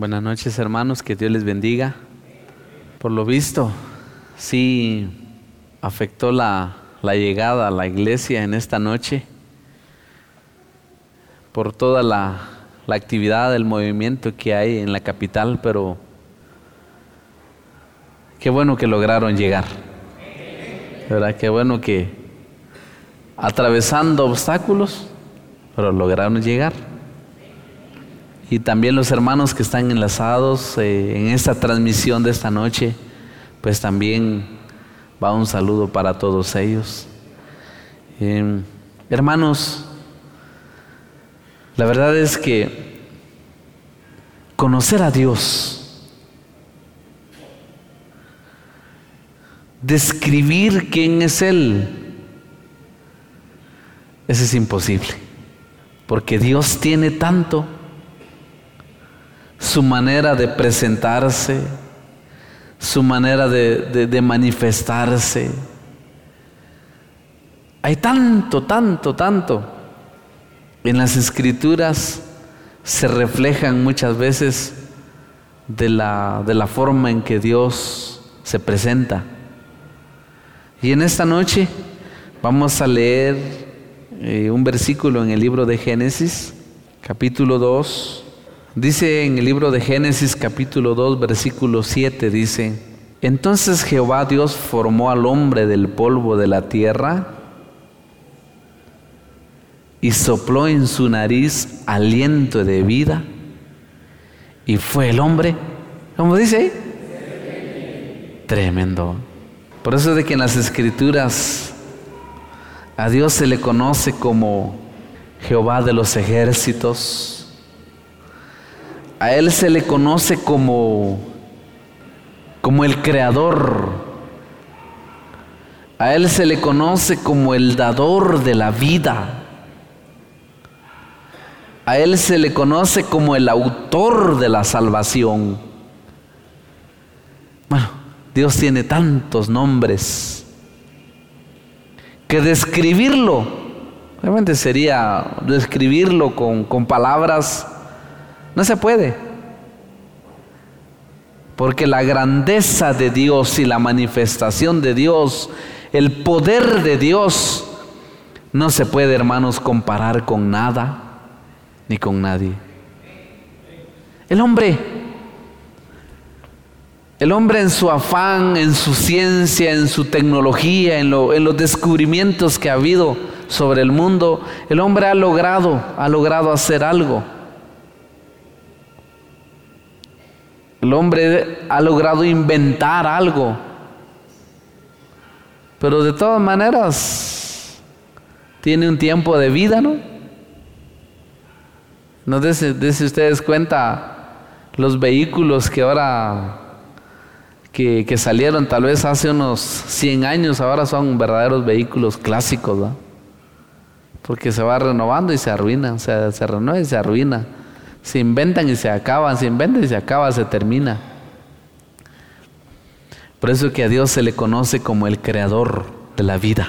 Buenas noches, hermanos, que Dios les bendiga. Por lo visto, sí afectó la llegada a la iglesia en esta noche por toda la actividad, el movimiento que hay en la capital, pero qué bueno que lograron llegar, ¿verdad? Qué bueno que atravesando obstáculos, pero lograron llegar. Y también los hermanos que están enlazados en esta transmisión de esta noche, pues también va un saludo para todos ellos. Hermanos, la verdad es que conocer a Dios, describir quién es Él, eso es imposible, porque Dios tiene tanto. Su manera de presentarse, su manera de manifestarse. Hay tanto. En las Escrituras se reflejan muchas veces de la forma en que Dios se presenta. Y en esta noche vamos a leer un versículo en el libro de Génesis, capítulo 2. Dice en el libro de Génesis capítulo 2 versículo 7, dice: Entonces Jehová Dios formó al hombre del polvo de la tierra y sopló en su nariz aliento de vida, y fue el hombre, ¿cómo dice ahí? Tremendo. Por eso es de que en las Escrituras a Dios se le conoce como Jehová de los ejércitos. A Él se le conoce como el creador. A Él se le conoce como el dador de la vida. A Él se le conoce como el autor de la salvación. Bueno, Dios tiene tantos nombres que describirlo, realmente sería describirlo con palabras. No se puede, porque la grandeza de Dios y la manifestación de Dios, el poder de Dios, no se puede, hermanos, comparar con nada ni con nadie. El hombre en su afán, en su ciencia, en su tecnología, en los descubrimientos que ha habido sobre el mundo, el hombre ha logrado hacer algo. El hombre ha logrado inventar algo, pero de todas maneras tiene un tiempo de vida, ¿no? No dese ustedes cuenta los vehículos que ahora que salieron tal vez hace unos 100 años, ahora son verdaderos vehículos clásicos, ¿no? Porque se va renovando y se arruina, se renueva y se arruina. Se inventan y se acaban, se inventan y se acaba, se termina. Por eso que a Dios se le conoce como el creador de la vida.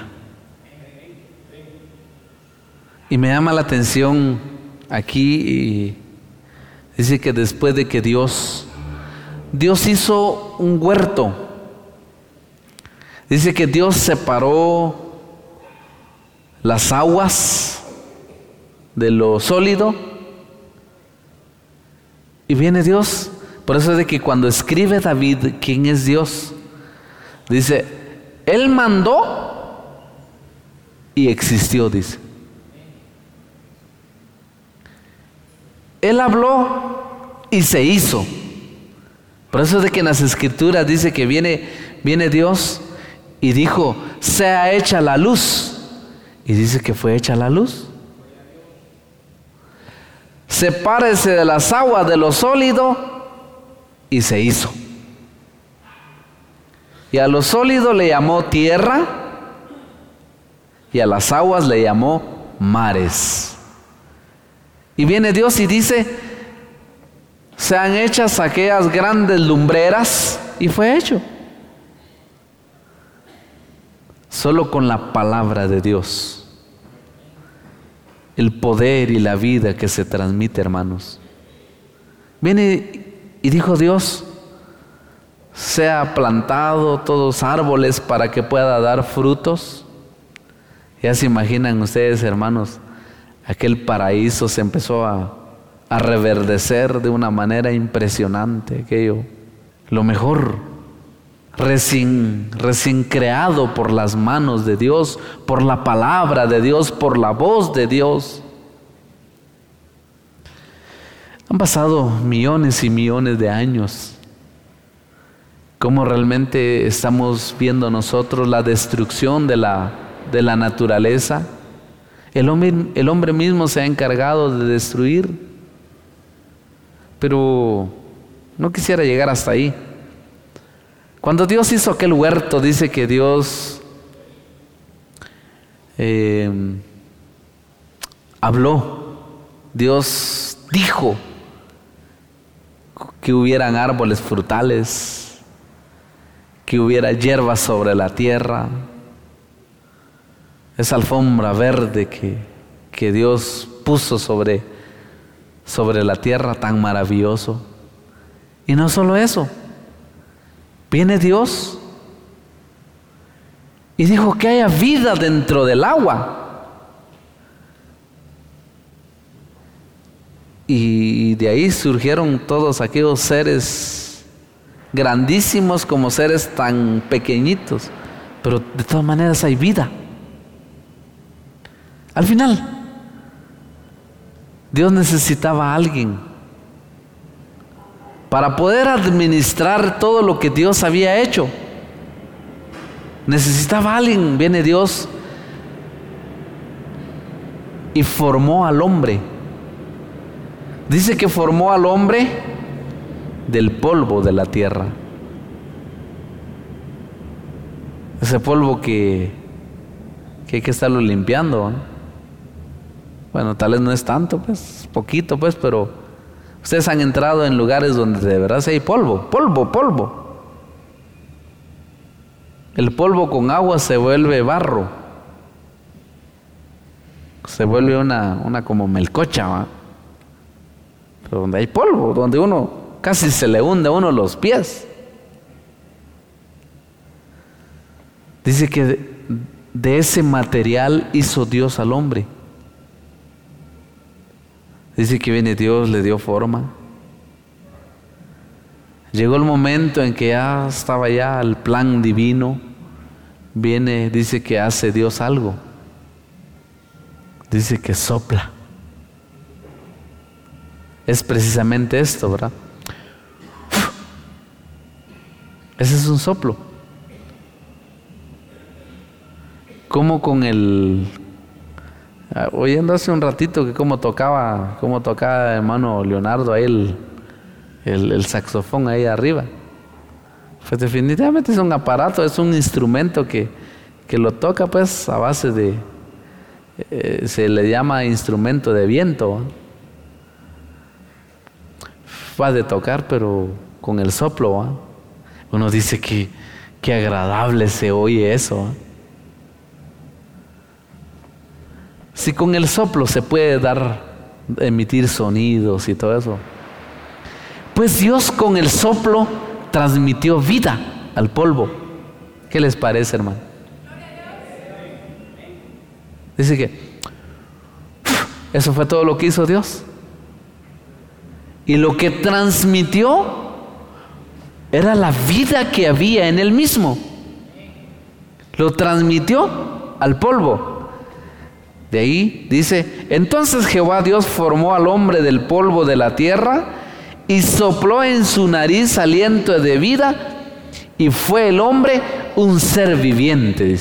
Y me llama la atención aquí, dice que después de que Dios hizo un huerto, dice que Dios separó las aguas de lo sólido. Y viene Dios. Por eso es de que cuando escribe David quién es Dios, dice, Él mandó y existió, dice. Él habló y se hizo. Por eso es de que en las Escrituras dice que viene Dios y dijo, sea hecha la luz. Y dice que fue hecha la luz. Sepárese de las aguas de lo sólido, y se hizo. Y a lo sólido le llamó tierra, y a las aguas le llamó mares. Y viene Dios y dice, sean hechas aquellas grandes lumbreras, y fue hecho. Solo con la palabra de Dios. El poder y la vida que se transmite, hermanos. Viene Y dijo Dios: sea plantado todos árboles para que pueda dar frutos. Ya se imaginan ustedes, hermanos, aquel paraíso se empezó a reverdecer de una manera impresionante, aquello, lo mejor, recién creado por las manos de Dios, por la palabra de Dios, por la voz de Dios. Han pasado millones y millones de años. ¿Cómo realmente estamos viendo nosotros la destrucción de la naturaleza? El hombre mismo se ha encargado de destruir. Pero no quisiera llegar hasta ahí. Cuando Dios hizo aquel huerto, dice que Dios habló. Dios dijo que hubieran árboles frutales, que hubiera hierba sobre la tierra, esa alfombra verde que Dios puso sobre la tierra, tan maravilloso. Y no solo eso, viene Dios y dijo que haya vida dentro del agua. Y de ahí surgieron todos aquellos seres grandísimos como seres tan pequeñitos, pero de todas maneras hay vida. Al final, Dios necesitaba a alguien para poder administrar todo lo que Dios había hecho. Necesitaba a alguien. Viene Dios y formó al hombre. Dice que formó al hombre del polvo de la tierra. Ese polvo que hay que estarlo limpiando, ¿no? Bueno, tal vez no es tanto, pues, poquito, pues, pero ustedes han entrado en lugares donde de verdad sí hay polvo. El polvo con agua se vuelve barro. Se vuelve una como melcocha, ¿va? Pero donde hay polvo, donde uno casi se le hunde a uno los pies. Dice que de ese material hizo Dios al hombre. Dice que viene Dios, le dio forma. Llegó el momento en que ya estaba ya el plan divino. Viene, dice que hace Dios algo. Dice que sopla. Es precisamente esto, ¿verdad? Ese es un soplo. Como con oyendo hace un ratito que cómo tocaba hermano Leonardo ahí el saxofón ahí arriba. Pues definitivamente es un aparato, es un instrumento que lo toca pues a base de, se le llama instrumento de viento. Va de tocar pero con el soplo, ¿eh? Uno dice que qué agradable se oye eso, ¿eh? Si con el soplo se puede emitir sonidos y todo eso, pues Dios con el soplo transmitió vida al polvo. ¿Qué les parece, hermano? Dice que eso fue todo lo que hizo Dios. Y lo que transmitió era la vida que había en él mismo. Lo transmitió al polvo. De ahí dice: entonces Jehová Dios formó al hombre del polvo de la tierra y sopló en su nariz aliento de vida, y fue el hombre un ser viviente.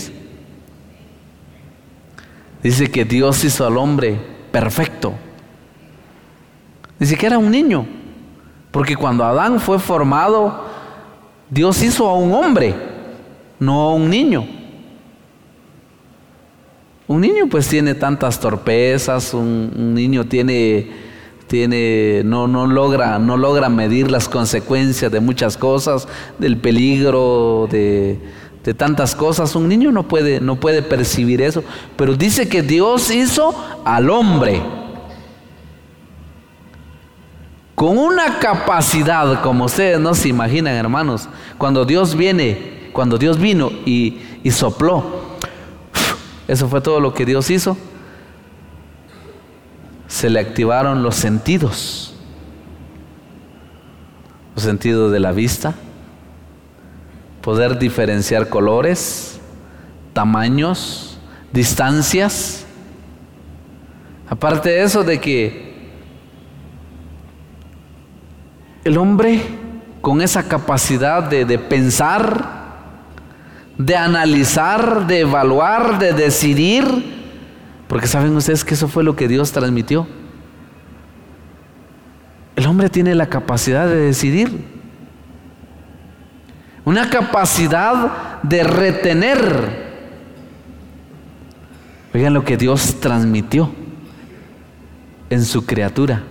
Dice que Dios hizo al hombre perfecto. Dice que era un niño, porque cuando Adán fue formado, Dios hizo a un hombre, no a un niño. Un niño pues tiene tantas torpezas, un niño no logra medir las consecuencias de muchas cosas, del peligro, de tantas cosas. Un niño no puede percibir eso, pero dice que Dios hizo al hombre con una capacidad como ustedes no se imaginan, hermanos. Cuando Dios vino y sopló, eso fue todo lo que Dios hizo. Se le activaron los sentidos de la vista, poder diferenciar colores, tamaños, distancias. Aparte de eso, de que el hombre con esa capacidad de pensar, de analizar, de evaluar, de decidir, porque saben ustedes que eso fue lo que Dios transmitió. El hombre tiene la capacidad de decidir, una capacidad de retener. Oigan lo que Dios transmitió en su criatura.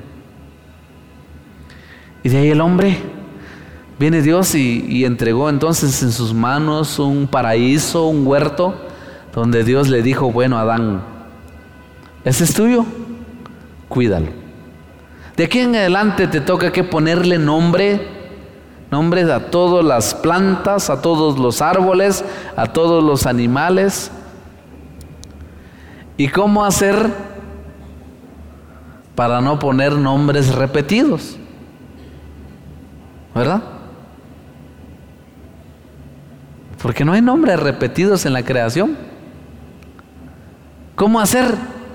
Y de ahí el hombre, viene Dios y entregó entonces en sus manos un paraíso, un huerto, donde Dios le dijo: bueno, Adán, ese es tuyo, cuídalo. De aquí en adelante te toca que ponerle nombres a todas las plantas, a todos los árboles, a todos los animales. ¿Y cómo hacer para no poner nombres repetidos? ¿Verdad? Porque no hay nombres repetidos en la creación. ¿Cómo hacer?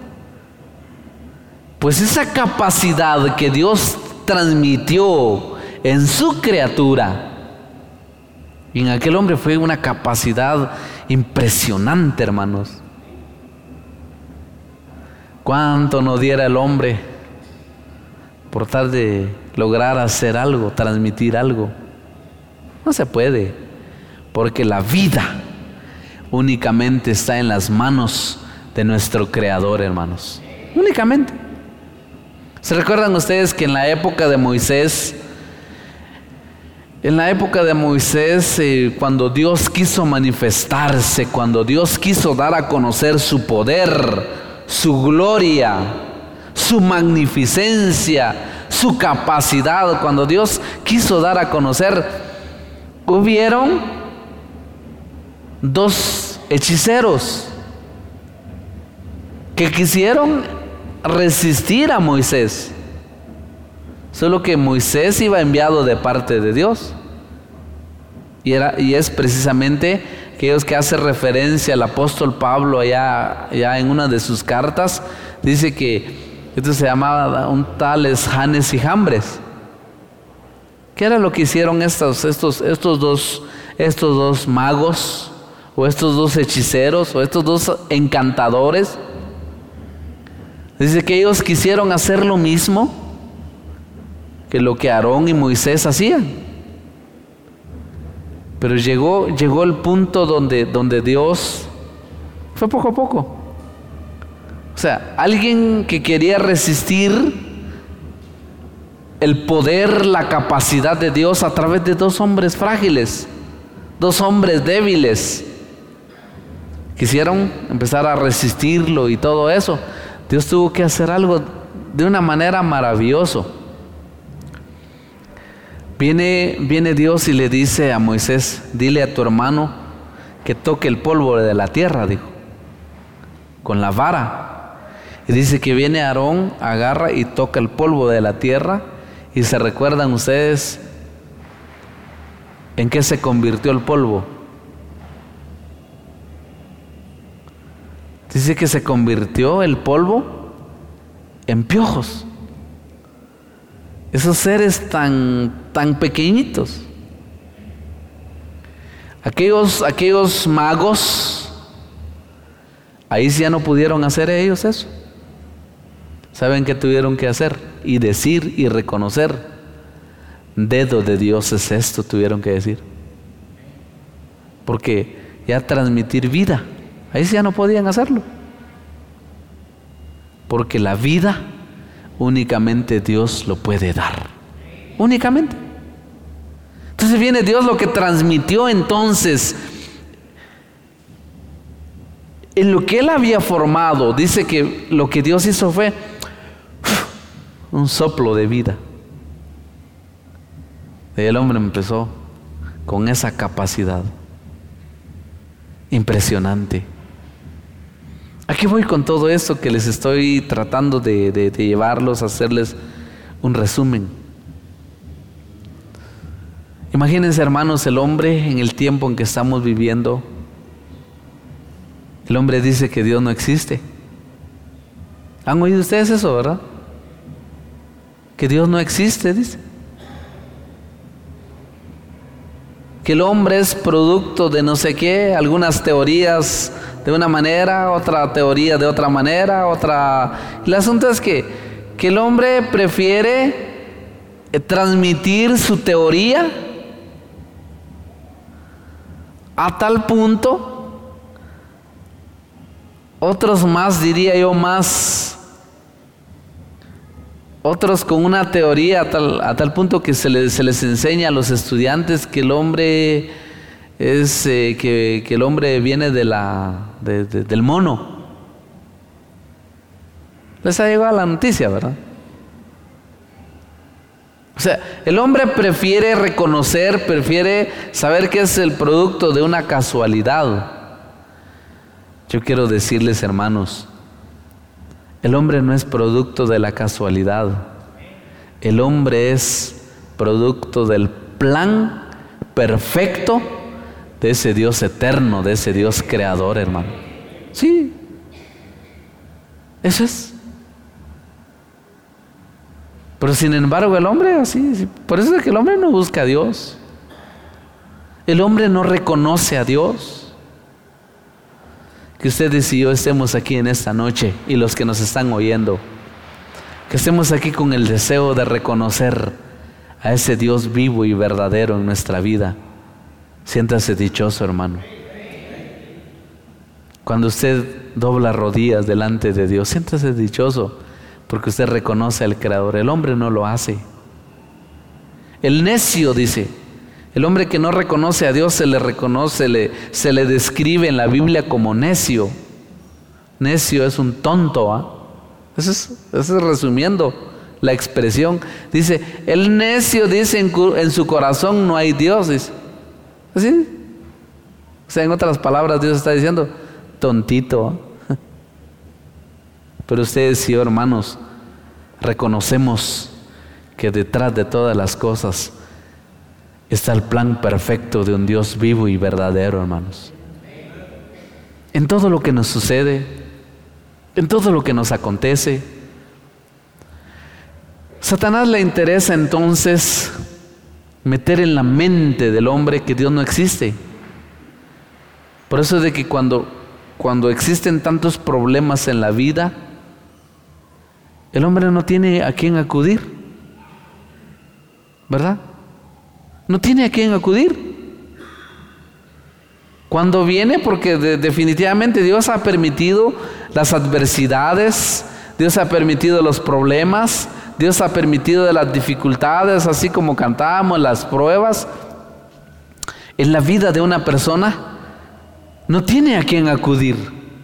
Pues esa capacidad que Dios transmitió en su criatura, y en aquel hombre, fue una capacidad impresionante, hermanos. ¿Cuánto nos diera el hombre por tal de lograr hacer algo, transmitir algo? No se puede, porque la vida únicamente está en las manos de nuestro Creador, hermanos. Únicamente. ¿Se recuerdan ustedes que en la época de Moisés, cuando Dios quiso manifestarse, cuando Dios quiso dar a conocer su poder, su gloria, su magnificencia, su capacidad, cuando Dios quiso dar a conocer, hubieron 2 hechiceros que quisieron resistir a Moisés. Solo que Moisés iba enviado de parte de Dios, y es precisamente aquellos que hace referencia al apóstol Pablo allá en una de sus cartas. Dice que esto se llamaba un tales Janes y Jambres. ¿Qué era lo que hicieron estos dos magos, o estos 2 hechiceros, o estos 2 encantadores? Dice que ellos quisieron hacer lo mismo que lo que Aarón y Moisés hacían. Pero llegó el punto donde Dios fue poco a poco. O sea, alguien que quería resistir el poder, la capacidad de Dios a través de 2 hombres frágiles, 2 hombres débiles, quisieron empezar a resistirlo y todo eso. Dios tuvo que hacer algo de una manera maravillosa. Viene Dios y le dice a Moisés: dile a tu hermano que toque el polvo de la tierra, dijo, con la vara. Y dice que viene Aarón, agarra y toca el polvo de la tierra. Y se recuerdan ustedes en qué se convirtió el polvo. Dice que se convirtió el polvo en piojos. Esos seres tan pequeñitos. Aquellos magos, ahí sí ya no pudieron hacer ellos eso. ¿Saben qué tuvieron que hacer? Y decir y reconocer: dedo de Dios es esto, tuvieron que decir. Porque ya transmitir vida, ahí sí ya no podían hacerlo. Porque la vida únicamente Dios lo puede dar. Únicamente. Entonces viene Dios, lo que transmitió entonces en lo que Él había formado. Dice que lo que Dios hizo fue un soplo de vida. Y el hombre empezó con esa capacidad impresionante. Aquí voy con todo esto que les estoy tratando de llevarlos a hacerles un resumen. Imagínense, hermanos, el hombre en el tiempo en que estamos viviendo. El hombre dice que Dios no existe. ¿Han oído ustedes eso, verdad? Que Dios no existe, dice. Que el hombre es producto de no sé qué, algunas teorías de una manera, otra teoría de otra manera, otra. El asunto es que el hombre prefiere transmitir su teoría a tal punto. Otros más, diría yo, otros con una teoría a tal punto que se les enseña a los estudiantes que el hombre es que el hombre viene del mono. Les ha llegado la noticia, ¿verdad? O sea, el hombre prefiere reconocer, prefiere saber que es el producto de una casualidad. Yo quiero decirles, hermanos, el hombre no es producto de la casualidad. El hombre es producto del plan perfecto de ese Dios eterno, de ese Dios creador, hermano. Sí, eso es. Pero sin embargo el hombre así, por eso es que el hombre no busca a Dios. El hombre no reconoce a Dios. Que ustedes y yo estemos aquí en esta noche, y los que nos están oyendo, que estemos aquí con el deseo de reconocer a ese Dios vivo y verdadero en nuestra vida. Siéntase dichoso, hermano. Cuando usted dobla rodillas delante de Dios, siéntase dichoso, porque usted reconoce al Creador. El hombre no lo hace. El necio, dice, el hombre que no reconoce a Dios se le describe en la Biblia como necio. Necio es un tonto, ¿eh? Eso es resumiendo la expresión. Dice, el necio dice en su corazón no hay Dios, dice. ¿Así? O sea, en otras palabras Dios está diciendo, tontito, ¿eh? Pero ustedes y yo, hermanos, reconocemos que detrás de todas las cosas está el plan perfecto de un Dios vivo y verdadero, hermanos. En todo lo que nos sucede, en todo lo que nos acontece, Satanás le interesa entonces meter en la mente del hombre que Dios no existe. Por eso es de que cuando existen tantos problemas en la vida, el hombre no tiene a quién acudir, ¿verdad? No tiene a quién acudir. Cuando viene, porque definitivamente Dios ha permitido las adversidades, Dios ha permitido los problemas, Dios ha permitido las dificultades, así como cantábamos, las pruebas. En la vida de una persona no tiene a quién acudir,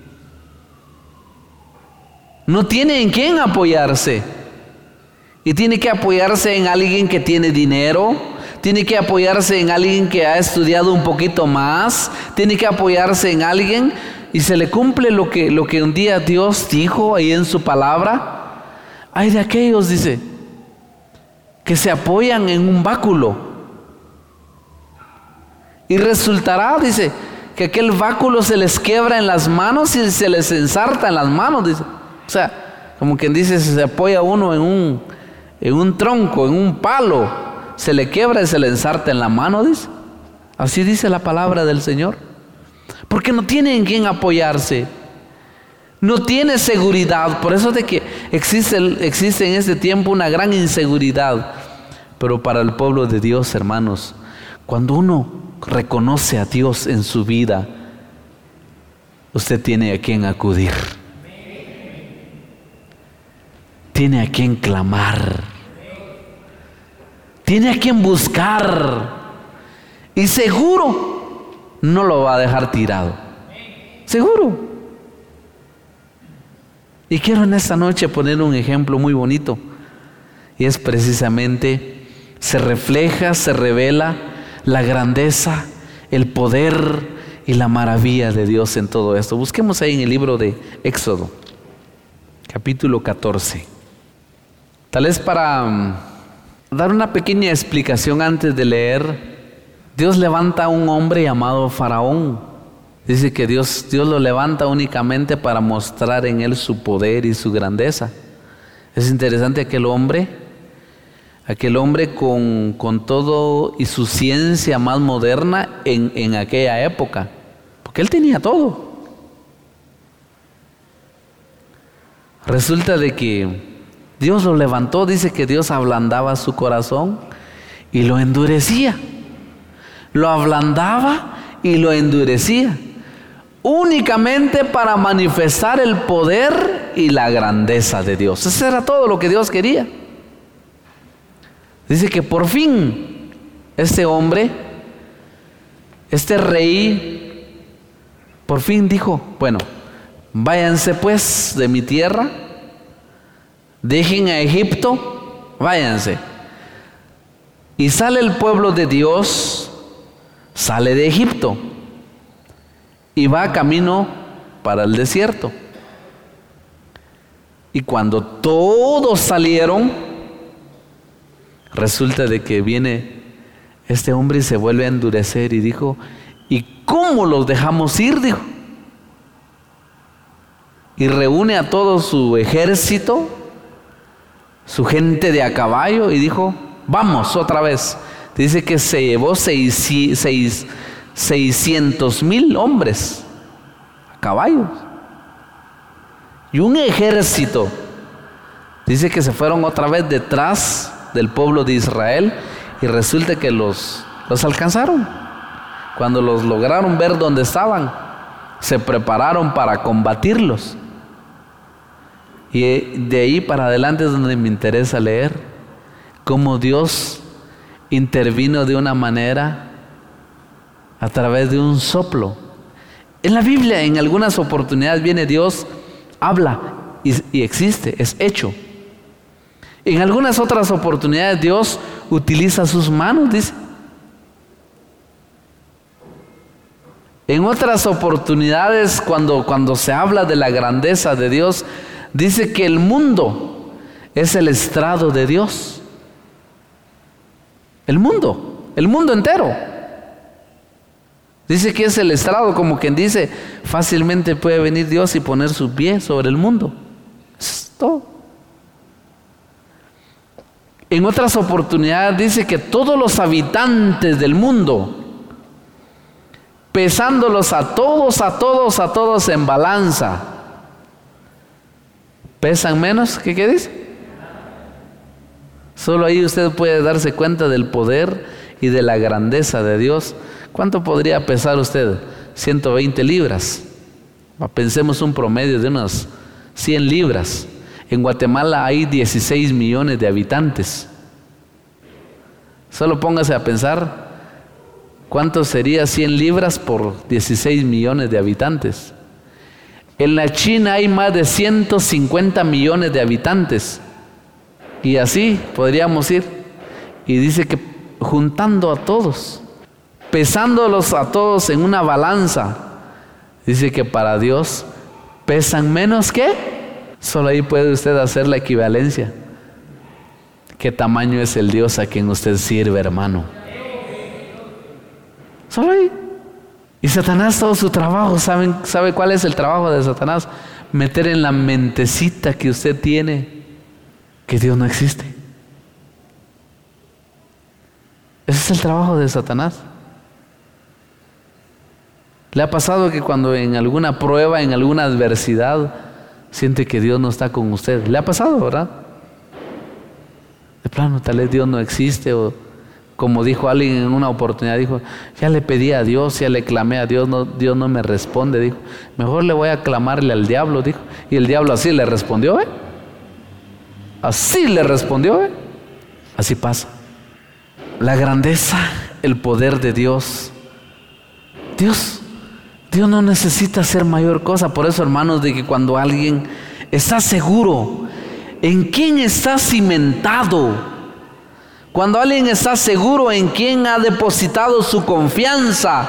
no tiene en quién apoyarse, y tiene que apoyarse en alguien que tiene dinero. Tiene que apoyarse en alguien que ha estudiado un poquito más. Tiene que apoyarse en alguien y se le cumple lo que un día Dios dijo ahí en su palabra. Hay de aquellos, dice, que se apoyan en un báculo. Y resultará, dice, que aquel báculo se les quiebra en las manos y se les ensarta en las manos, dice. O sea, como quien dice, se apoya uno en un tronco, en un palo. Se le quiebra y se le ensarta en la mano, dice. Así dice la palabra del Señor. Porque no tiene en quién apoyarse. No tiene seguridad. Por eso es de que existe en este tiempo una gran inseguridad. Pero para el pueblo de Dios, hermanos, cuando uno reconoce a Dios en su vida, usted tiene a quién acudir. Tiene a quién clamar. Tiene a quien buscar, y seguro no lo va a dejar tirado. Seguro. Y quiero en esta noche poner un ejemplo muy bonito, y es precisamente se refleja, se revela la grandeza, el poder y la maravilla de Dios en todo esto. Busquemos ahí en el libro de Éxodo, capítulo 14. Tal vez para dar una pequeña explicación antes de leer, Dios levanta a un hombre llamado Faraón. Dice que Dios lo levanta únicamente para mostrar en él su poder y su grandeza. Es interesante aquel hombre con todo y su ciencia más moderna en aquella época, porque él tenía todo. Resulta de que Dios lo levantó, dice que Dios ablandaba su corazón y lo endurecía. Lo ablandaba y lo endurecía, únicamente para manifestar el poder y la grandeza de Dios. Eso era todo lo que Dios quería. Dice que por fin este hombre, este rey, por fin dijo: bueno, váyanse pues de mi tierra, dejen a Egipto, váyanse. Y sale el pueblo de Dios, sale de Egipto y va camino para el desierto. Y cuando todos salieron, resulta de que viene este hombre y se vuelve a endurecer y dijo: ¿y cómo los dejamos ir? Dijo. Y reúne a todo su ejército, su gente de a caballo, y dijo: vamos otra vez. Dice que se llevó 600,000 hombres a caballos y un ejército. Dice que se fueron otra vez detrás del pueblo de Israel y resulta que los alcanzaron. Cuando los lograron ver dónde estaban, se prepararon para combatirlos. Y de ahí para adelante es donde me interesa leer cómo Dios intervino de una manera a través de un soplo. En la Biblia en algunas oportunidades viene Dios, habla y existe, es hecho. En algunas otras oportunidades Dios utiliza sus manos, dice. En otras oportunidades cuando se habla de la grandeza de Dios, dice que el mundo es el estrado de Dios. El mundo entero. Dice que es el estrado, como quien dice, fácilmente puede venir Dios y poner su pie sobre el mundo. Eso es todo. En otras oportunidades dice que todos los habitantes del mundo, pesándolos a todos en balanza, pesan menos que ¿qué dice? Solo ahí usted puede darse cuenta del poder y de la grandeza de Dios. ¿Cuánto podría pesar usted? 120 libras. Pensemos un promedio de unas 100 libras. En Guatemala hay 16 millones de habitantes. Solo póngase a pensar cuánto sería 100 libras por 16 millones de habitantes. En la China hay más de 150 millones de habitantes. Y así podríamos ir. Y dice que juntando a todos, pesándolos a todos en una balanza, dice que para Dios pesan menos que. Solo ahí puede usted hacer la equivalencia. ¿Qué tamaño es el Dios a quien usted sirve, hermano? Solo ahí. Y Satanás, todo su trabajo, ¿sabe cuál es el trabajo de Satanás? Meter en la mentecita que usted tiene que Dios no existe. Ese es el trabajo de Satanás. ¿Le ha pasado que cuando en alguna prueba, en alguna adversidad, siente que Dios no está con usted? ¿Le ha pasado, verdad? De plano, tal vez Dios no existe, o como dijo alguien en una oportunidad, dijo: ya le pedí a Dios, ya le clamé a Dios, Dios no me responde, dijo. Mejor le voy a clamarle al diablo, dijo. Y el diablo así le respondió, Así le respondió, Así pasa. La grandeza, el poder de Dios. Dios no necesita hacer mayor cosa. Por eso, hermanos, de que cuando alguien está seguro en quién está cimentado, Cuando alguien está seguro en quién ha depositado su confianza.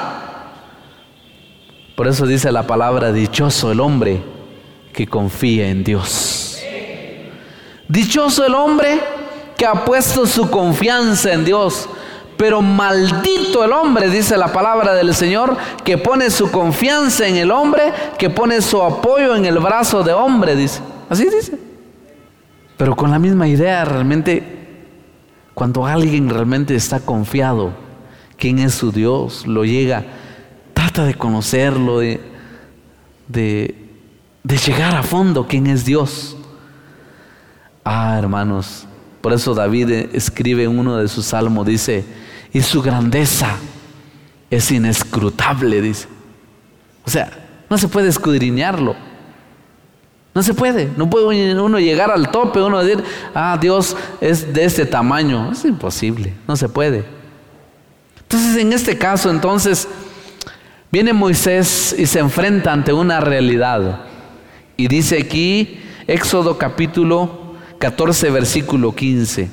Por eso dice la palabra: dichoso el hombre que confía en Dios. Dichoso el hombre que ha puesto su confianza en Dios. Pero maldito el hombre, dice la palabra del Señor, que pone su confianza en el hombre, que pone su apoyo en el brazo de hombre, dice. Así dice. Pero con la misma idea, realmente, cuando alguien realmente está confiado quién es su Dios, lo llega, trata de conocerlo, de llegar a fondo quién es Dios. Hermanos, por eso David escribe en uno de sus salmos, dice: y su grandeza es inescrutable, dice. O sea, no se puede escudriñarlo. No se puede. No puede uno llegar al tope, uno decir: Dios es de este tamaño. Es imposible, no se puede. Entonces, en este caso, viene Moisés y se enfrenta ante una realidad. Y dice aquí, Éxodo capítulo 14, versículo 15.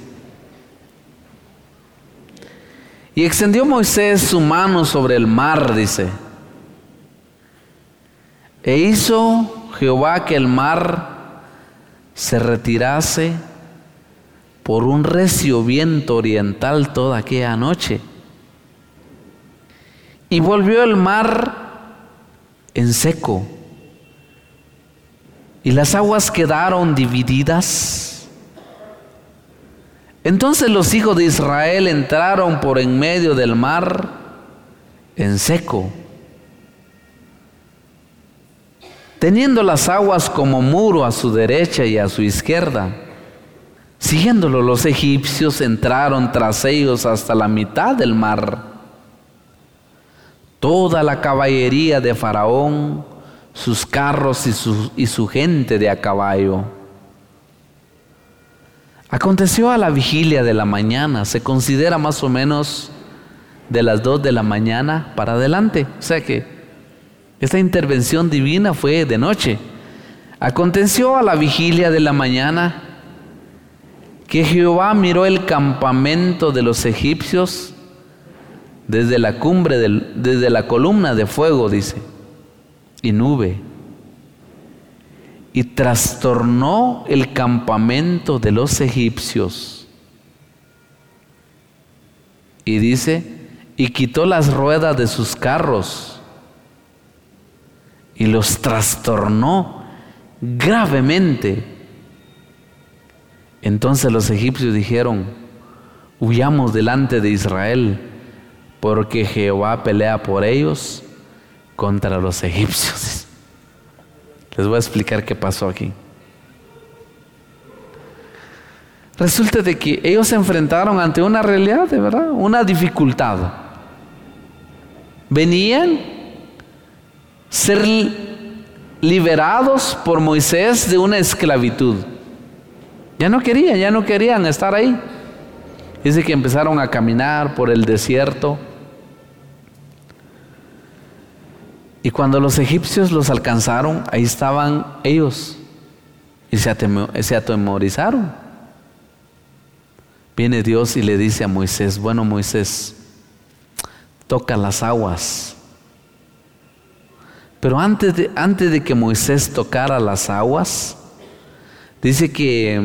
Y extendió Moisés su mano sobre el mar, dice. E hizo Jehová que el mar se retirase por un recio viento oriental toda aquella noche. Y volvió el mar en seco, y las aguas quedaron divididas. Entonces los hijos de Israel entraron por en medio del mar en seco, teniendo las aguas como muro a su derecha y a su izquierda. Siguiéndolo, los egipcios entraron tras ellos hasta la mitad del mar. Toda la caballería de Faraón, sus carros y su gente de a caballo. Aconteció a la vigilia de la mañana, se considera más o menos de las 2 de la mañana para adelante. O sea que esta intervención divina fue de noche. Aconteció a la vigilia de la mañana que Jehová miró el campamento de los egipcios desde la cumbre, desde la columna de fuego, dice, y nube, y trastornó el campamento de los egipcios. Y dice, y quitó las ruedas de sus carros y los trastornó gravemente. Entonces los egipcios dijeron: huyamos delante de Israel, porque Jehová pelea por ellos contra los egipcios. Les voy a explicar qué pasó aquí. Resulta de que ellos se enfrentaron ante una realidad, de verdad, una dificultad. Venían ser liberados por Moisés de una esclavitud. Ya no querían estar ahí. Dice que empezaron a caminar por el desierto. Y cuando los egipcios los alcanzaron, ahí estaban ellos. Y se atemorizaron. Viene Dios y le dice a Moisés: bueno, Moisés, toca las aguas. Pero antes de que Moisés tocara las aguas, dice que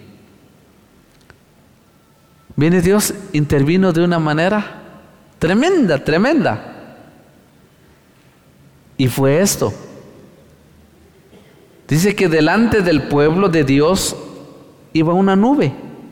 viene Dios, intervino de una manera tremenda. Y fue esto. Dice que delante del pueblo de Dios iba una nube.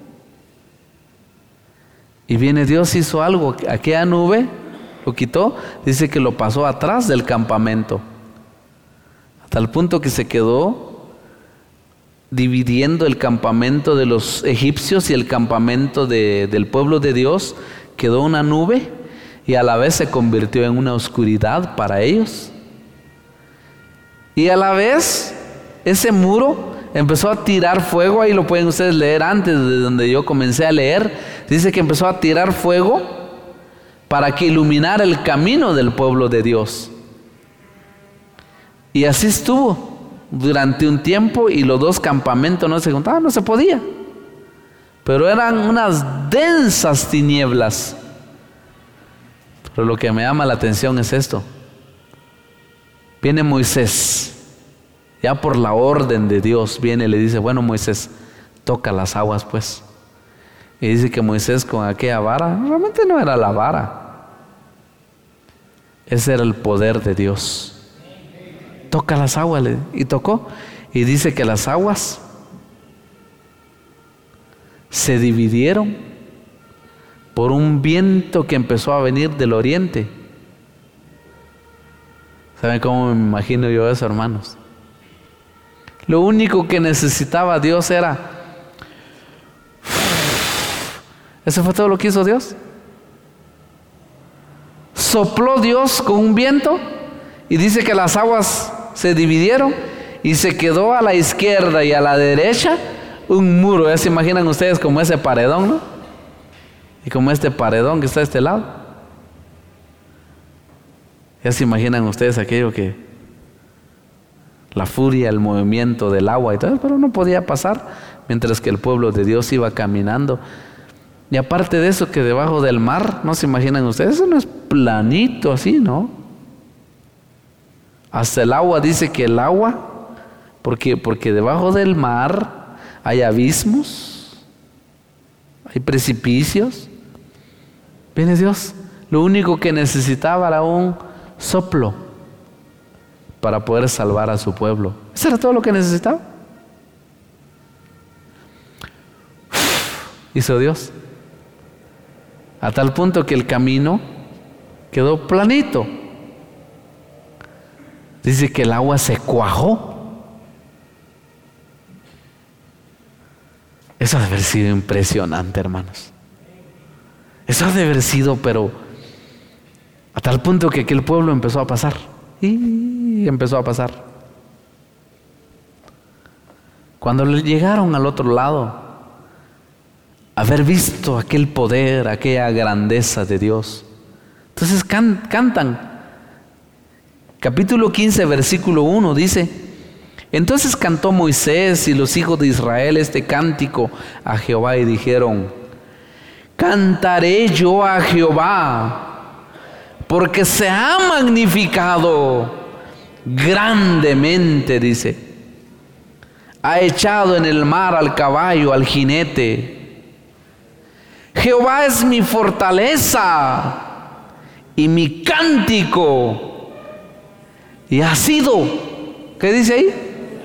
Y viene Dios, hizo algo. Aquella nube lo quitó. Dice que lo pasó atrás del campamento. Hasta el punto que se quedó dividiendo el campamento de los egipcios y el campamento del pueblo de Dios. Quedó una nube y a la vez se convirtió en una oscuridad para ellos. Y a la vez, ese muro empezó a tirar fuego. Ahí lo pueden ustedes leer antes de donde yo comencé a leer. Dice que empezó a tirar fuego para que iluminara el camino del pueblo de Dios. Y así estuvo durante un tiempo, y los dos campamentos no se juntaban, no se podía. pero eran unas densas tinieblas. Pero lo que me llama la atención es esto. Viene Moisés, ya por la orden de Dios, viene y le dice: bueno, Moisés, toca las aguas pues. Y dice que Moisés con aquella vara, realmente no era la vara, ese era el poder de Dios. Toca las aguas, y tocó, y dice que las aguas se dividieron por un viento que empezó a venir del oriente. ¿Saben cómo me imagino yo eso, hermanos? Lo único que necesitaba Dios era... Eso fue todo lo que hizo Dios. Sopló Dios con un viento y dice que las aguas se dividieron y se quedó a la izquierda y a la derecha un muro. Ya se imaginan ustedes como ese paredón, ¿no? Y como este paredón que está de este lado. Ya se imaginan ustedes aquello que... la furia, el movimiento del agua y todo, pero no podía pasar mientras que el pueblo de Dios iba caminando. Y aparte de eso, que debajo del mar, ¿no se imaginan ustedes? Eso no es planito así, ¿no? Hasta el agua, dice que el agua, porque debajo del mar hay abismos, hay precipicios. Viene Dios, lo único que necesitaba era un soplo para poder salvar a su pueblo. Eso era todo lo que necesitaba. Hizo Dios. A tal punto que el camino quedó planito. Dice que el agua se cuajó. Eso ha de haber sido impresionante, hermanos. Eso ha de haber sido, pero a tal punto que aquel pueblo empezó a pasar. Y empezó a pasar. Cuando llegaron al otro lado, haber visto aquel poder, aquella grandeza de Dios, entonces cantan. Capítulo 15, versículo 1 dice: entonces cantó Moisés y los hijos de Israel este cántico a Jehová y dijeron: cantaré yo a Jehová, porque se ha magnificado grandemente, dice. Ha echado en el mar al caballo, al jinete. Jehová es mi fortaleza y mi cántico. Y ha sido, ¿qué dice ahí?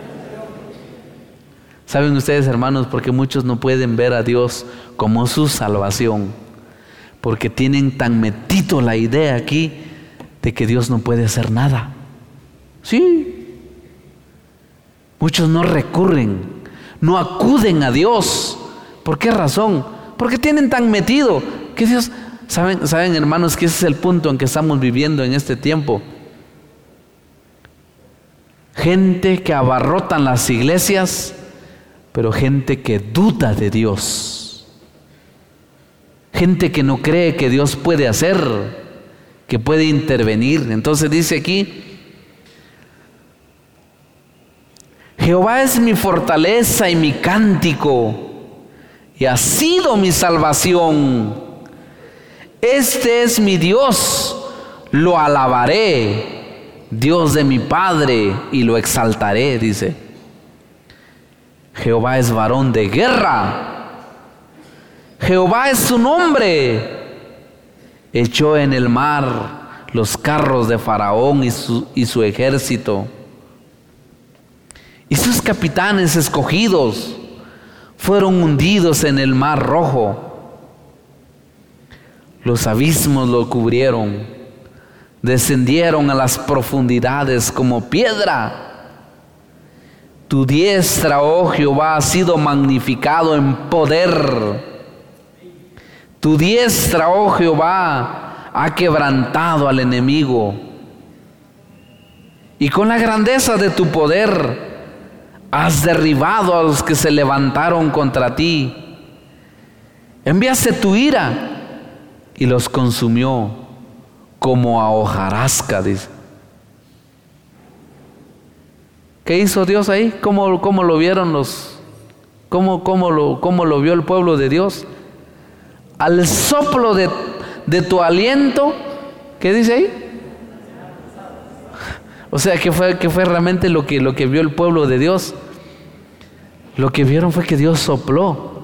¿Saben ustedes, hermanos, por qué muchos no pueden ver a Dios como su salvación? Porque tienen tan metido la idea aquí de que Dios no puede hacer nada. Sí. Muchos no recurren, no acuden a Dios. ¿Por qué razón? Porque tienen tan metido que Dios... ¿Saben, hermanos, que ese es el punto en que estamos viviendo en este tiempo? Gente que abarrotan las iglesias, pero gente que duda de Dios. Gente que no cree que Dios puede hacer, que puede intervenir. Entonces dice aquí: Jehová es mi fortaleza y mi cántico, y ha sido mi salvación. Este es mi Dios, lo alabaré, Dios de mi Padre, y lo exaltaré, dice. Jehová es varón de guerra. Jehová es su nombre. Echó en el mar los carros de Faraón y su ejército. Y sus capitanes escogidos fueron hundidos en el mar rojo. Los abismos lo cubrieron. Descendieron a las profundidades como piedra. Tu diestra, oh Jehová, ha sido magnificado en poder. Tu diestra, oh Jehová, ha quebrantado al enemigo. Y con la grandeza de tu poder has derribado a los que se levantaron contra ti. Enviaste tu ira y los consumió como a hojarasca, dice. ¿Qué hizo Dios ahí? ¿Cómo lo vieron ¿Cómo lo vio el pueblo de Dios? Al soplo de tu aliento, ¿qué dice ahí? O sea, que fue realmente lo que vio el pueblo de Dios. Lo que vieron fue que Dios sopló.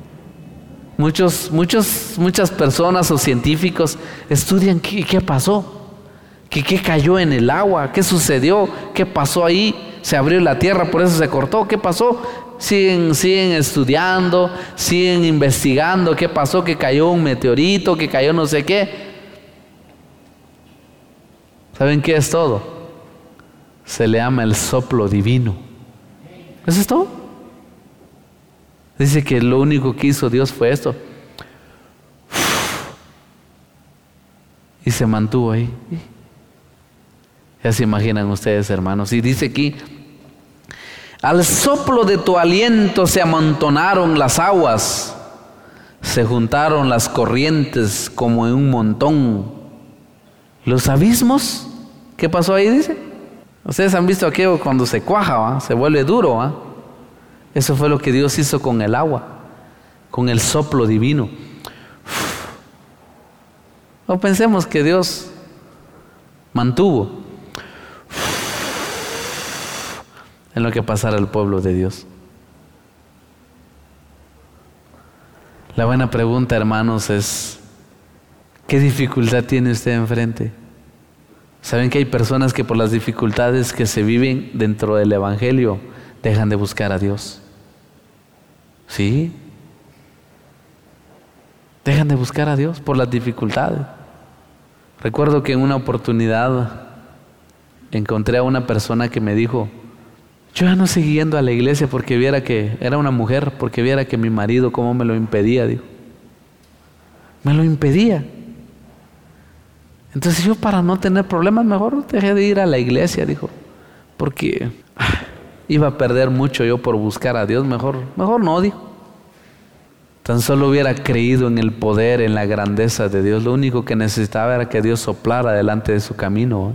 Muchas personas o científicos estudian qué pasó, qué cayó en el agua, qué sucedió, qué pasó ahí. Se abrió la tierra, por eso se cortó. ¿Qué pasó? Siguen estudiando, siguen investigando qué pasó, que cayó un meteorito, que cayó no sé qué. ¿Saben qué es todo? Se le llama el soplo divino. ¿Eso es todo? Dice que lo único que hizo Dios fue esto. Y se mantuvo ahí. Ya se imaginan ustedes, hermanos. Y dice aquí: al soplo de tu aliento se amontonaron las aguas, se juntaron las corrientes como en un montón. Los abismos, ¿qué pasó ahí? Dice. Ustedes han visto aquello cuando se cuaja, ¿va? Se vuelve duro, ¿va? Eso fue lo que Dios hizo con el agua, con el soplo divino. No pensemos que Dios mantuvo en lo que pasara al pueblo de Dios. La buena pregunta, hermanos, es: ¿qué dificultad tiene usted enfrente? ¿Saben que hay personas que por las dificultades que se viven dentro del Evangelio dejan de buscar a Dios? ¿Sí? Dejan de buscar a Dios por las dificultades. Recuerdo que en una oportunidad encontré a una persona que me dijo: yo ya no seguí yendo a la iglesia porque viera que era una mujer, porque viera que mi marido cómo me lo impedía, dijo. Me lo impedía. Entonces yo, para no tener problemas, mejor dejé de ir a la iglesia, dijo, porque iba a perder mucho yo por buscar a Dios. Mejor no, dijo. Tan solo hubiera creído en el poder, en la grandeza de Dios. Lo único que necesitaba era que Dios soplara delante de su camino.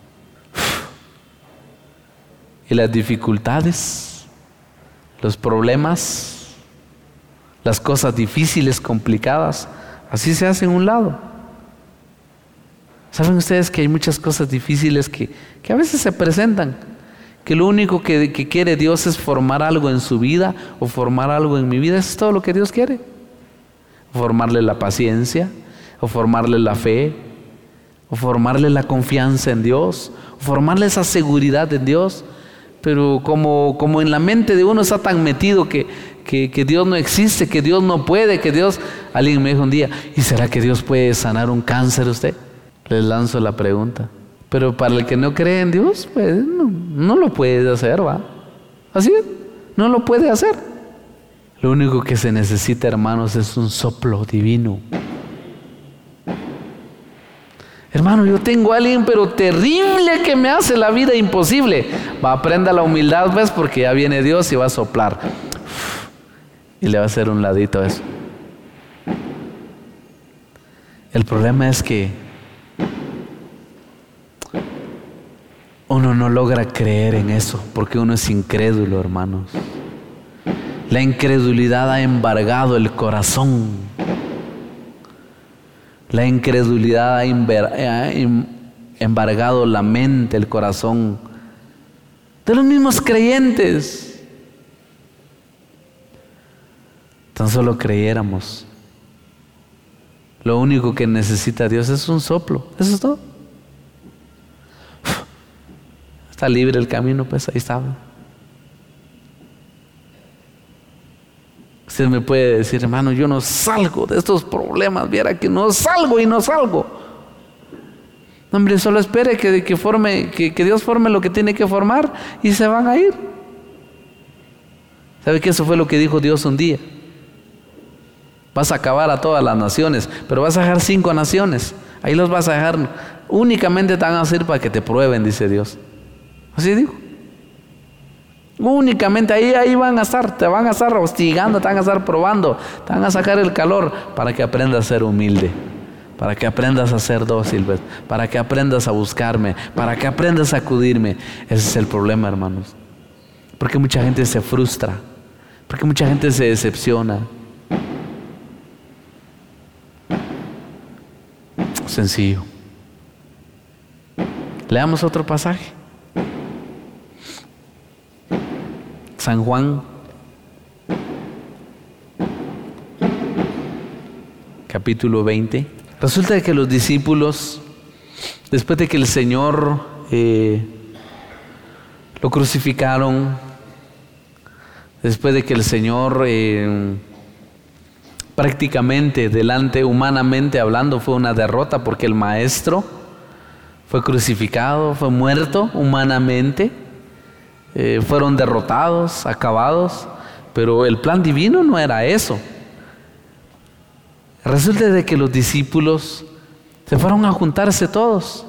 Y las dificultades, los problemas, las cosas difíciles, complicadas, así se hacen a un lado. ¿Saben ustedes que hay muchas cosas difíciles que a veces se presentan? Que lo único que quiere Dios es formar algo en su vida o formar algo en mi vida. Eso es todo lo que Dios quiere. Formarle la paciencia, o formarle la fe, o formarle la confianza en Dios, o formarle esa seguridad en Dios. Pero como en la mente de uno está tan metido que Dios no existe, que Dios no puede, que Dios... Alguien me dijo un día: ¿y será que Dios puede sanar un cáncer usted? Les lanzo la pregunta. Pero para el que no cree en Dios, pues no lo puede hacer, ¿va? Así es, no lo puede hacer. Lo único que se necesita, hermanos, es un soplo divino. Hermano, yo tengo a alguien pero terrible que me hace la vida imposible. Va, aprenda la humildad, pues, porque ya viene Dios y va a soplar. Y le va a hacer un ladito a eso. El problema es que uno no logra creer en eso porque uno es incrédulo, hermanos. La incredulidad ha embargado el corazón. La incredulidad ha embargado la mente, el corazón de los mismos creyentes. Tan solo creyéramos. Lo único que necesita Dios es un soplo. Eso es todo. Está libre el camino, pues ahí está. Usted me puede decir: hermano, yo no salgo de estos problemas, viera que no salgo y no salgo. No, hombre, solo espere que Dios forme lo que tiene que formar y se van a ir. ¿Sabe que eso fue lo que dijo Dios un día? Vas a acabar a todas las naciones, pero vas a dejar 5 naciones. Ahí los vas a dejar, únicamente te van a hacer para que te prueben, dice Dios. Así dijo. Únicamente ahí van a estar, te van a estar hostigando, te van a estar probando, te van a sacar el calor para que aprendas a ser humilde, para que aprendas a ser dócil, para que aprendas a buscarme, para que aprendas a acudirme. Ese es el problema, hermanos. Porque mucha gente se frustra Porque mucha gente se decepciona. Sencillo. Leamos otro pasaje. San Juan, capítulo 20. Resulta que los discípulos, después de que el Señor lo crucificaron, después de que el Señor prácticamente delante, humanamente hablando, fue una derrota, porque el Maestro fue crucificado, fue muerto humanamente, fueron derrotados, acabados, pero el plan divino no era eso. Resulta de que los discípulos se fueron a juntarse todos,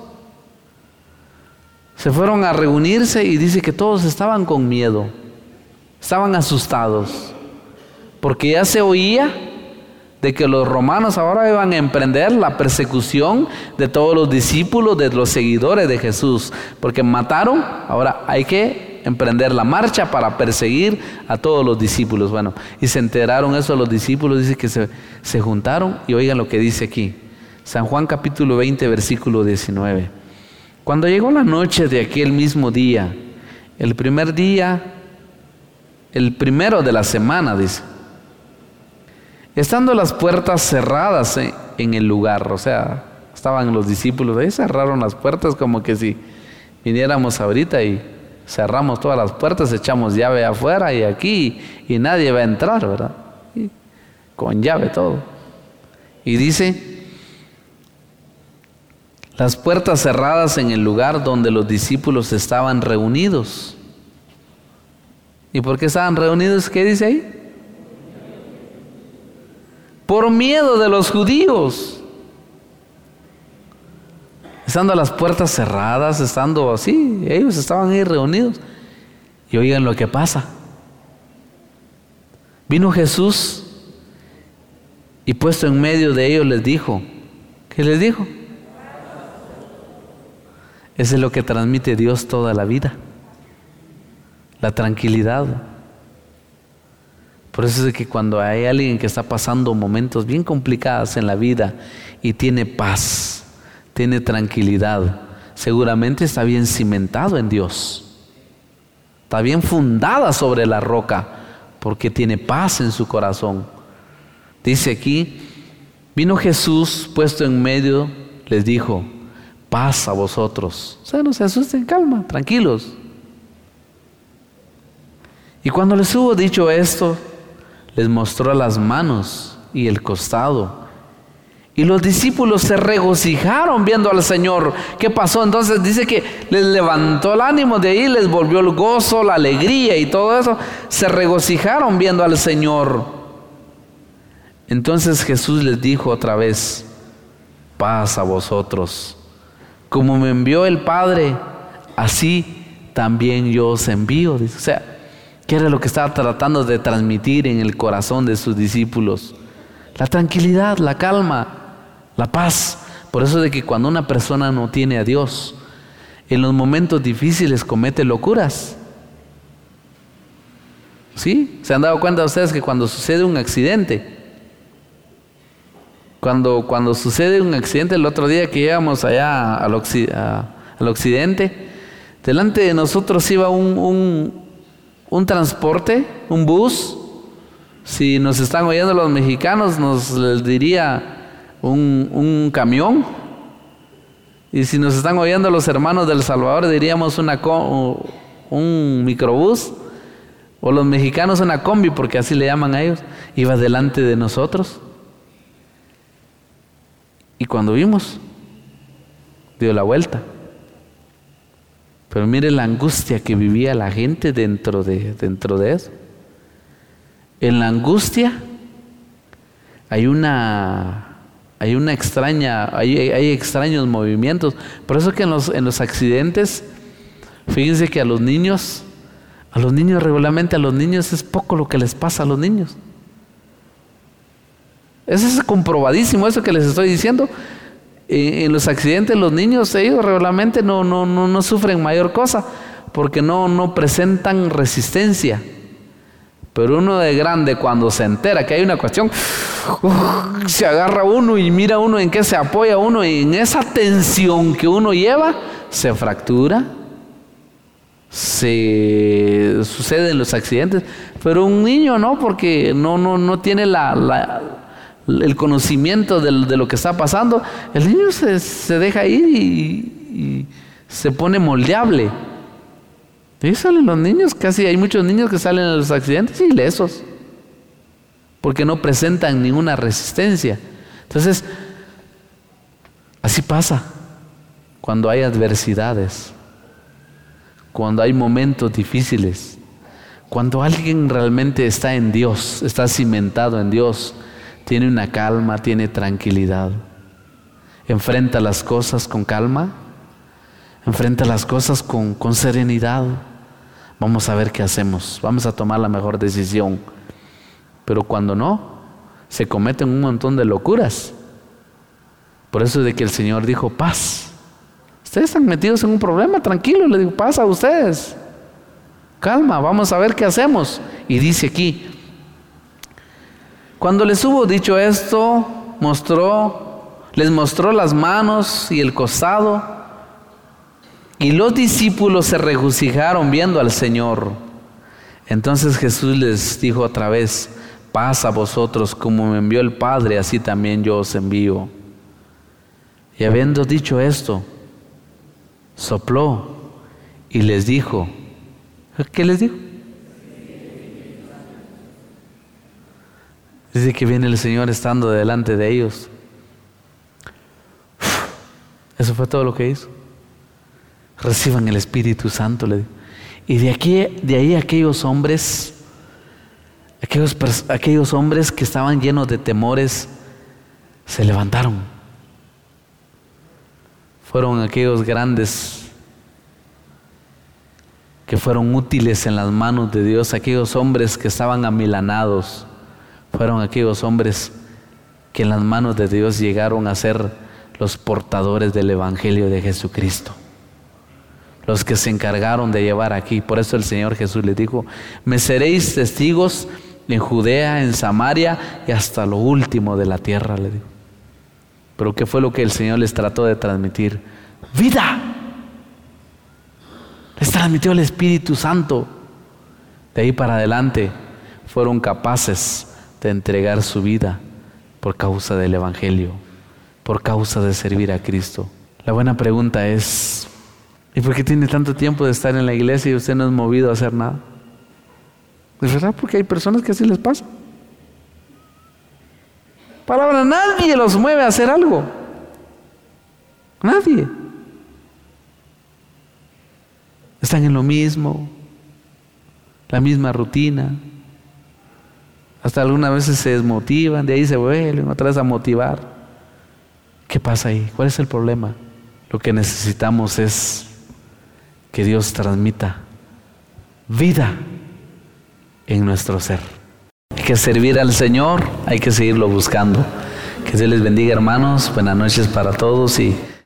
se fueron a reunirse, y dice que todos estaban con miedo, estaban asustados, porque ya se oía de que los romanos ahora iban a emprender la persecución de todos los discípulos, de los seguidores de Jesús, porque mataron, ahora hay que emprender la marcha para perseguir a todos los discípulos. Bueno, y se enteraron eso los discípulos, dice que se juntaron, y oigan lo que dice aquí, San Juan capítulo 20, versículo 19. Cuando llegó la noche de aquel mismo día, el primer día, el primero de la semana, dice, estando las puertas cerradas en el lugar, o sea, estaban los discípulos ahí, cerraron las puertas como que si viniéramos ahorita y cerramos todas las puertas, echamos llave afuera y aquí, y nadie va a entrar, ¿verdad? Y con llave todo. Y dice, las puertas cerradas en el lugar donde los discípulos estaban reunidos. ¿Y por qué estaban reunidos? ¿Qué dice ahí? Por miedo de los judíos. Estando las puertas cerradas, estando así, ellos estaban ahí reunidos. Y oigan lo que pasa. Vino Jesús y puesto en medio de ellos les dijo. ¿Qué les dijo? Eso es lo que transmite Dios toda la vida. La tranquilidad. Por eso es de que cuando hay alguien que está pasando momentos bien complicados en la vida y tiene paz, tiene tranquilidad, seguramente está bien cimentado en Dios, está bien fundada sobre la roca, porque tiene paz en su corazón. Dice aquí, vino Jesús puesto en medio, les dijo, paz a vosotros. O sea, no se asusten, calma, tranquilos. Y cuando les hubo dicho esto, les mostró las manos y el costado. Y los discípulos se regocijaron viendo al Señor. ¿Qué pasó? Entonces dice que les levantó el ánimo, de ahí les volvió el gozo, la alegría y todo eso. Se regocijaron viendo al Señor. Entonces Jesús les dijo otra vez, paz a vosotros. Como me envió el Padre, así también yo os envío. Dice, o sea, ¿qué era lo que estaba tratando de transmitir en el corazón de sus discípulos? La tranquilidad, la calma, la paz. Por eso de que cuando una persona no tiene a Dios, en los momentos difíciles comete locuras. ¿Sí? ¿Se han dado cuenta ustedes que cuando sucede un accidente, cuando sucede un accidente, el otro día que llegamos allá al occidente, delante de nosotros iba un transporte, un bus? Si nos están oyendo los mexicanos, nos les diría un camión. Y si nos están oyendo los hermanos del Salvador, diríamos un microbús. O los mexicanos una combi, porque así le llaman a ellos. Iba delante de nosotros. Y cuando vimos, dio la vuelta. Pero mire la angustia que vivía la gente dentro de eso. En la angustia hay extraños movimientos. Por eso que en los accidentes, fíjense que a los niños regularmente es poco lo que les pasa a los niños. Eso es comprobadísimo, eso que les estoy diciendo. En los accidentes los niños, ellos regularmente no sufren mayor cosa, porque no presentan resistencia. Pero uno de grande, cuando se entera que hay una cuestión, se agarra uno y mira uno en qué se apoya uno, y en esa tensión que uno lleva, se fractura, se suceden los accidentes. Pero un niño no, porque no tiene el conocimiento de lo que está pasando. El niño se deja ir y se pone moldeable. Y salen los niños, casi hay muchos niños que salen en los accidentes ilesos, porque no presentan ninguna resistencia. Entonces, así pasa cuando hay adversidades, cuando hay momentos difíciles, cuando alguien realmente está en Dios, está cimentado en Dios, tiene una calma, tiene tranquilidad, enfrenta las cosas con calma, enfrenta las cosas con serenidad. Vamos a ver qué hacemos, vamos a tomar la mejor decisión. Pero cuando no, se cometen un montón de locuras. Por eso es de que el Señor dijo: paz. Ustedes están metidos en un problema, tranquilos, le digo, paz a ustedes. Calma, vamos a ver qué hacemos. Y dice aquí: cuando les hubo dicho esto, les mostró las manos y el costado. Y los discípulos se regocijaron viendo al Señor. Entonces Jesús les dijo otra vez: paz a vosotros, como me envió el Padre, así también yo os envío. Y habiendo dicho esto, sopló y les dijo, ¿qué les dijo? Dice que viene el Señor estando delante de ellos. Eso fue todo lo que hizo. Reciban el Espíritu Santo, le digo. Y de ahí aquellos hombres que estaban llenos de temores se levantaron. Fueron aquellos grandes que fueron útiles en las manos de Dios. Aquellos hombres que estaban amilanados fueron aquellos hombres que en las manos de Dios llegaron a ser los portadores del Evangelio de Jesucristo, los que se encargaron de llevar aquí. Por eso el Señor Jesús les dijo: me seréis testigos en Judea, en Samaria y hasta lo último de la tierra, le digo. Pero ¿qué fue lo que el Señor les trató de transmitir? ¡Vida! Les transmitió el Espíritu Santo. De ahí para adelante fueron capaces de entregar su vida por causa del Evangelio, por causa de servir a Cristo. La buena pregunta es: ¿y por qué tiene tanto tiempo de estar en la iglesia y usted no es movido a hacer nada? ¿Es verdad? Porque hay personas que así les pasa. Palabra, nadie los mueve a hacer algo. Nadie. Están en lo mismo, la misma rutina. Hasta algunas veces se desmotivan, de ahí se vuelven otra vez a motivar. ¿Qué pasa ahí? ¿Cuál es el problema? Lo que necesitamos es que Dios transmita vida en nuestro ser. Hay que servir al Señor, hay que seguirlo buscando. Que Dios les bendiga, hermanos. Buenas noches para todos y